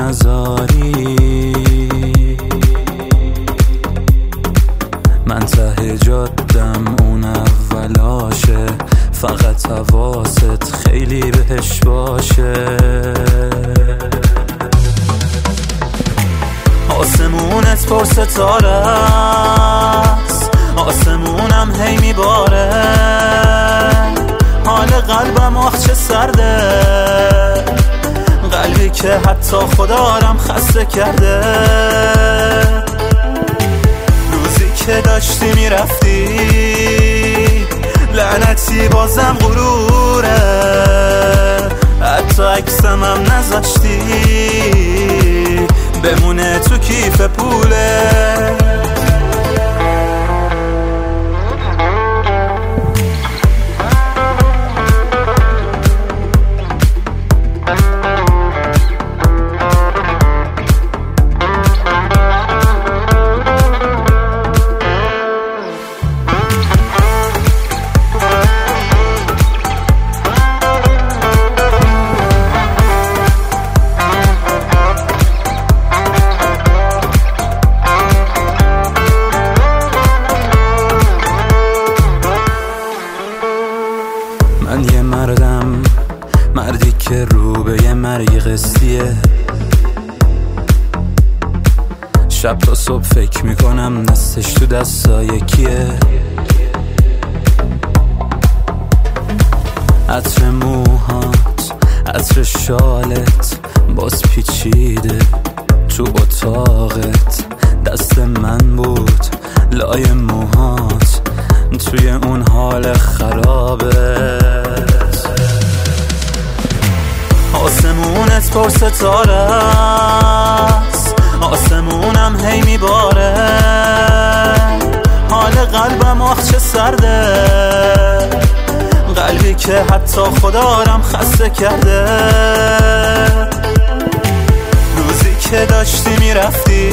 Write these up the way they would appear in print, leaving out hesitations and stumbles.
نذاری، من ته جادم اون اولاشه، فقط حواست خیلی بهش باشه. آسمونت پر ستاره است، آسمونم هی میباره، حال قلبم آخ چه سرده، قلبی که حتی خدارم خسته کرده. روزی که داشتی میرفتی لعنتی بازم غروره، حتی عکسم هم نذاشتی بمونه تو کیف پوله. من یه مردم، مردی که رو به یه مرگ قصدیه، شب تا صبح فکر میکنم دستش تو دستای کیه. عطر موهات، عطر شالت باز پیچیده تو اتاقت، دست من بود لای موهات توی اون حال خرابت. آسمونت پر ستاره است، آسمونم هی میباره، حال قلبم آخ چه سرده، قلبی که حتی خدارم خسته کرده. روزی که داشتی میرفتی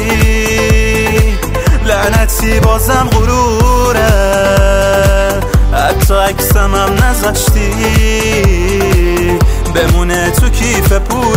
لعنتی بازم غروره، حتی عکسم هم نذاشتی بمونه تو کیف پول.